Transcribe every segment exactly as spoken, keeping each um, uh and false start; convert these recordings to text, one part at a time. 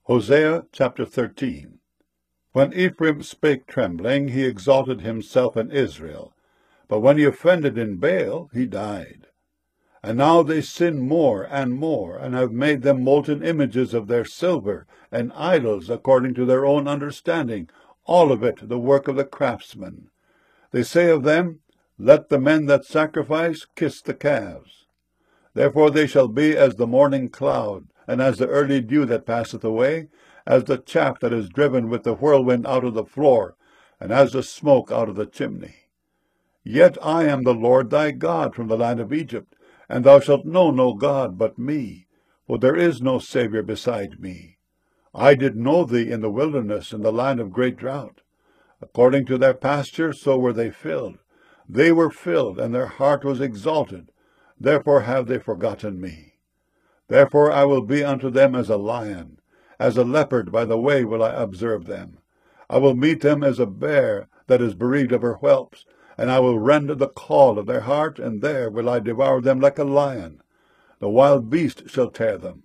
Hosea chapter thirteen. When Ephraim spake trembling, he exalted himself in Israel. But when he offended in Baal, he died. And now they sin more and more, and have made them molten images of their silver, and idols according to their own understanding, all of it the work of the craftsman. They say of them, Let the men that sacrifice kiss the calves. Therefore they shall be as the morning cloud, and as the early dew that passeth away, as the chaff that is driven with the whirlwind out of the floor, and as the smoke out of the chimney. Yet I am the Lord thy God from the land of Egypt, and thou shalt know no God but me, for there is no Saviour beside me. I did know thee in the wilderness, in the land of great drought. According to their pasture, so were they filled. They were filled, and their heart was exalted. Therefore have they forgotten me. Therefore I will be unto them as a lion, as a leopard by the way will I observe them. I will meet them as a bear that is bereaved of her whelps, and I will rend the caul of their heart, and there will I devour them like a lion. The wild beast shall tear them.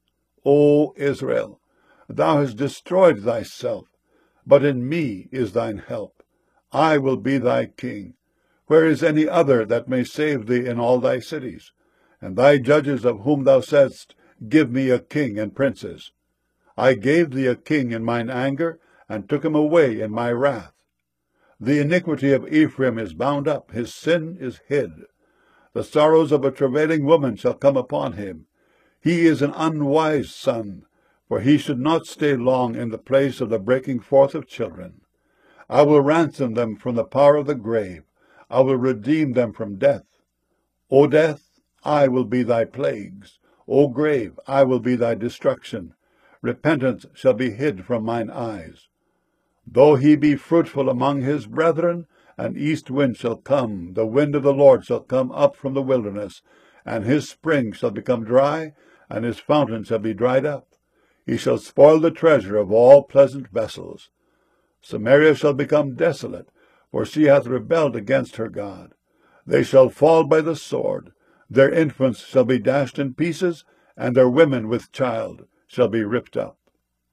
O Israel, thou hast destroyed thyself, but in me is thine help. I will be thy king. Where is any other that may save thee in all thy cities? And thy judges of whom thou saidst, Give me a king and princes. I gave thee a king in mine anger, and took him away in my wrath. The iniquity of Ephraim is bound up, his sin is hid. The sorrows of a travailing woman shall come upon him. He is an unwise son, for he should not stay long in the place of the breaking forth of children. I will ransom them from the power of the grave. I will redeem them from death. O death, I will be thy plagues. O grave, I will be thy destruction. Repentance shall be hid from mine eyes. Though he be fruitful among his brethren, an east wind shall come, the wind of the Lord shall come up from the wilderness, and his spring shall become dry, and his fountain shall be dried up. He shall spoil the treasure of all pleasant vessels. Samaria shall become desolate, for she hath rebelled against her God. They shall fall by the sword. Their infants shall be dashed in pieces, and their women with child shall be ripped up.